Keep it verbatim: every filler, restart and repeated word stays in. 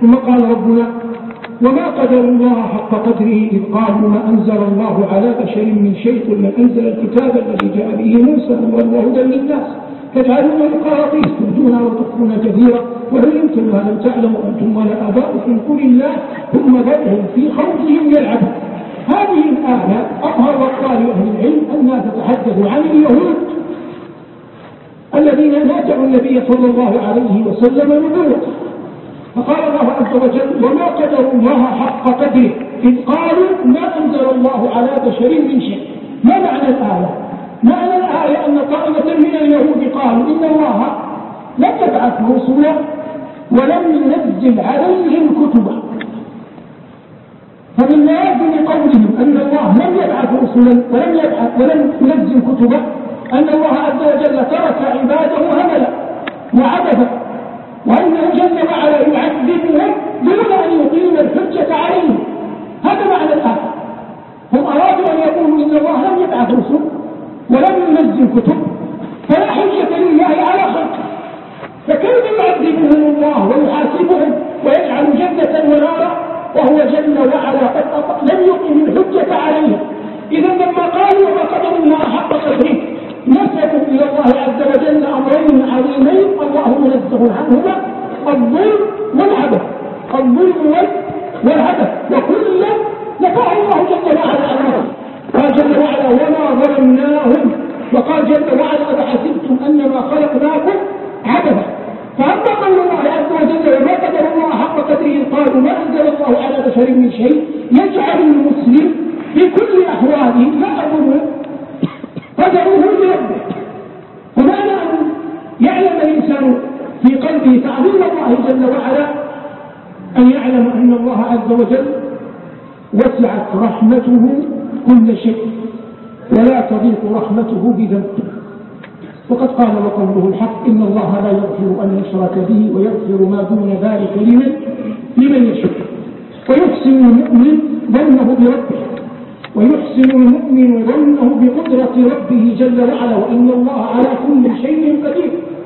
ثم قال ربنا: وما قدر الله حق قدره إذ قالوا ما أنزل الله على بشر من شيء قل أنزل الكتاب الذي جاء به موسى نورا وهدى للناس تجعلون القراطيس تبدون وتخفون كثيرا وعلمتم ما لم تعلموا أنتم ولا آباؤكم قل الله ثم ذرهم في خوضهم يلعبون. هذه الآية أظهر أقوال أهل العلم أنها تتحدث عن اليهود الذين نازعوا النبي صلى الله عليه وسلم نبوته. فقال الله عز وجل: وما قدروا الله حق قدره إذ قالوا ما أنزل الله على بشر من شيء. ما معنى الآية؟ معنى الآية أن طائفة من اليهود قالوا إن الله لم يبعث رسلا ولم ينزل عليهم كتبا، فمن لازم قولهم أن الله لم يبعث رسلا ولم يبعث ولم ينزل كتبا أن الله عز وجل ترك عباده هملا وعبثا، وأنه جل وعلا يعذبهم دون أن يقيم الحجة عليهم. هذا معنى الآية. هم أرادوا أن يقولوا إن الله لم يبعث رسل ولم ينزل كتب فلا حجة لله على خلقه، فكيف يعذبهم الله ويحاسبهم ويجعل جنة ونارا وهو جل وعلا قد لم يقيم الحجة عليهم؟ إذا لما قالوا وما قدر الله حق قدره نسبوا إلى الله عز وجل أمرين عظيمين الله منزه عنهما: الظلم والعبث. الظلم والعبث وكلا نفعه الله جل وعلا عنه. قال جل وعلا: وما ظلمناهم. وقال جل وعلا: أفحسبتم أنما خلقناكم عبثا. فأما قول الله عز وجل: وما قدر الله حق قدره قالوا ما أنزل الله على بشر من شيء، يجعل المسلم في كل أحواله لا أظن قدره لربه. ومعنى أن يعلم الإنسان في قلبه تعظيم الله جل وعلا أن يعلم أن الله عز وجل وسعت رحمته كل شيء ولا تضيق رحمته بذنب. وقد قال وقوله الحق: إن الله لا يغفر أن يشرك به ويغفر ما دون ذلك لمن لمن يشاء ويحسن المؤمن ظنه بربه ويحسن المؤمن ظنه بقدرة ربه جل وعلا وإن الله على كل شيء قدير.